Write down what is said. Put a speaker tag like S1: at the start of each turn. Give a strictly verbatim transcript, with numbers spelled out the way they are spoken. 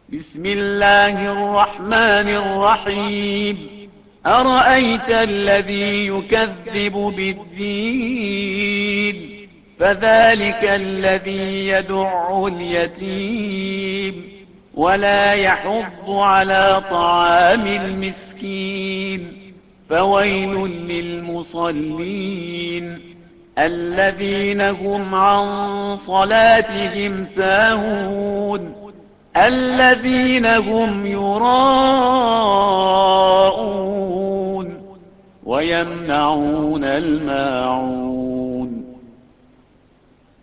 S1: بسم الله الرحمن الرحيم أرأيت الذي يكذب بالدين فذلك الذي يدع اليتيم ولا يحض على طعام المسكين فويل للمصلين الذين هم عن صلاتهم ساهون الذين هم يراءون ويمنعون الماعون